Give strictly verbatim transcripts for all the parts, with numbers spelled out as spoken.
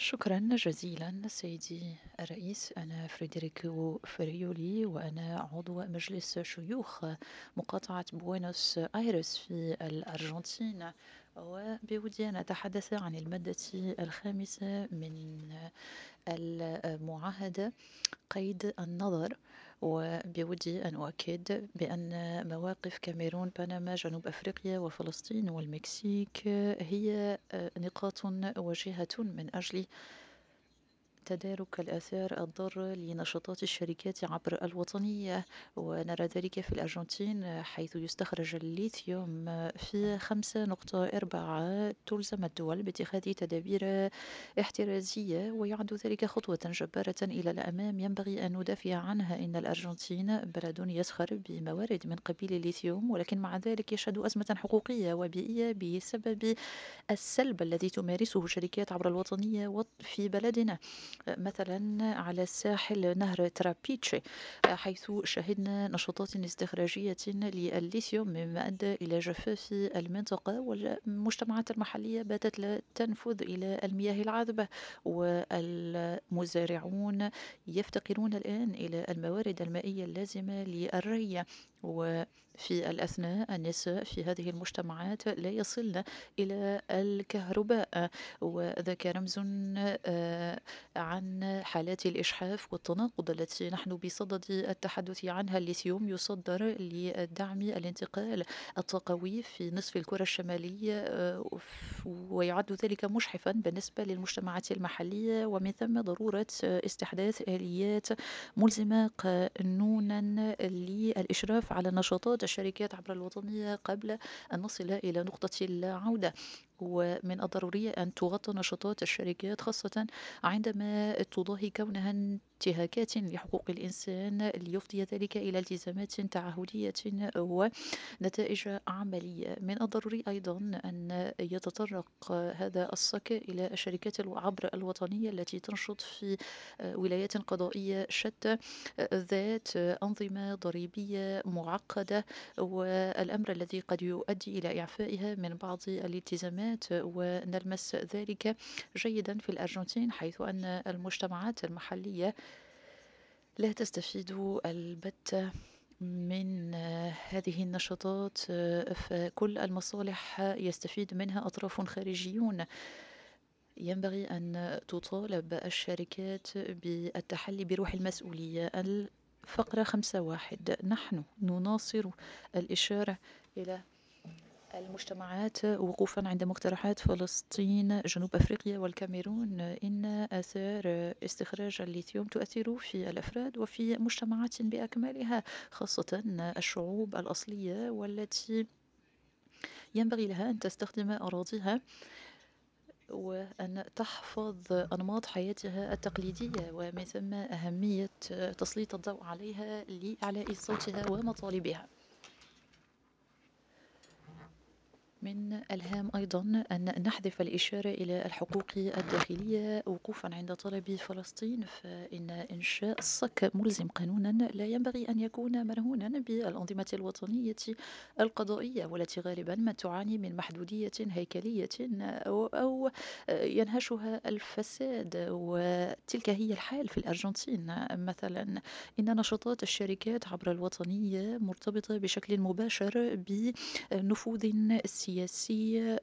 شكرا جزيلا سيدي الرئيس. أنا فريدريكو فريولي، وأنا عضو مجلس شيوخ مقاطعة بوينوس آيرس في الأرجنتين. وبودي أن أتحدث عن المادة الخامسة من المعاهدة، قيد النظر. وبودي أن أؤكد بأن مواقف كاميرون، بنما، جنوب أفريقيا وفلسطين والمكسيك هي نقاط وجيهة من أجل تدارك الآثار الضارة لنشاطات الشركات عبر الوطنية. ونرى ذلك في الأرجنتين، حيث يستخرج الليثيوم في خمسة نقطة أربعة. تلزم الدول باتخاذ تدابير احترازية، ويعد ذلك خطوة جبارة إلى الأمام ينبغي أن ندافع عنها. إن الأرجنتين بلد يزخر بموارد من قبيل الليثيوم، ولكن مع ذلك يشهد أزمة حقوقية وبيئية بسبب السلب الذي تمارسه الشركات عبر الوطنية وط- في بلدنا. مثلا على ساحل نهر ترابيتشي، حيث شهدنا نشاطات استخراجية للليثيوم، مما أدى إلى جفاف المنطقة، والمجتمعات المحلية باتت لا تنفذ إلى المياه العذبة. والمزارعون يفتقرون الآن إلى الموارد المائية اللازمة للري. وفي الأثناء النساء في هذه المجتمعات لا يصلن إلى الكهرباء، وذاك رمز آه، عن حالات الإجحاف والتناقض التي نحن بصدد التحدث عنها. الليثيوم يصدر لدعم الانتقال الطاقوي في نصف الكرة الشمالية، آه، ويعد ذلك مجحفا بالنسبة للمجتمعات المحلية، ومن ثم ضرورة استحداث آليات ملزمة قانونا للإشراف على نشاطات الشركات عبر الوطنية قبل أن نصل إلى نقطة العودة. ومن الضروري أن تغطى نشاطات الشركات، خاصة عندما تضاهي كونها انتهاكات لحقوق الإنسان، ليفضي ذلك إلى التزامات تعهدية ونتائج عملية. من الضروري أيضا أن يتطرق هذا الصك إلى الشركات عبر الوطنية التي تنشط في ولايات قضائية شتى، ذات أنظمة ضريبية معقدة، والأمر الذي قد يؤدي إلى إعفائها من بعض الالتزامات. ونلمس ذلك جيدا في الأرجنتين، حيث أن المجتمعات المحلية لا تستفيد البتة من هذه النشاطات، فكل المصالح يستفيد منها أطراف خارجيون. ينبغي أن تطالب الشركات بالتحلي بروح المسؤولية. الفقرة خمسة واحد، نحن نناصر الإشارة إلى المجتمعات وقوفا عند مقترحات فلسطين، جنوب أفريقيا والكاميرون. إن آثار استخراج الليثيوم تؤثر في الأفراد وفي مجتمعات بأكملها، خاصة الشعوب الأصلية، والتي ينبغي لها أن تستخدم أراضيها وأن تحفظ أنماط حياتها التقليدية، ومن ثم أهمية تسليط الضوء عليها لإعلاء صوتها ومطالبها. من الهام أيضا أن نحذف الإشارة إلى الحقوق الداخلية وقوفا عند طلب فلسطين، فإن إنشاء الصك ملزم قانونا لا ينبغي أن يكون مرهونا بالأنظمة الوطنية القضائية، والتي غالبا ما تعاني من محدودية هيكلية أو, أو ينهشها الفساد. وتلك هي الحال في الأرجنتين. مثلا إن نشاطات الشركات عبر الوطنية مرتبطة بشكل مباشر ب نفوذ سياسي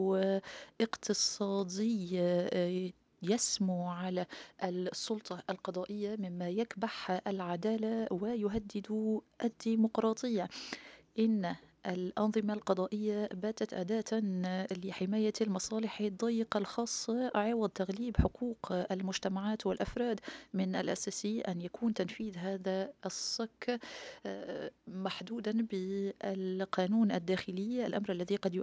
واقتصادي آه، يسمو على السلطة القضائية، مما يكبح العدالة ويهدد الديمقراطية. إن الأنظمة القضائية باتت أداة لحماية المصالح الضيقة الخاصة عوض تغليب حقوق المجتمعات والأفراد. من الأساسي أن يكون تنفيذ هذا الصك آه، محدودا بالقانون الداخلي، الأمر الذي قد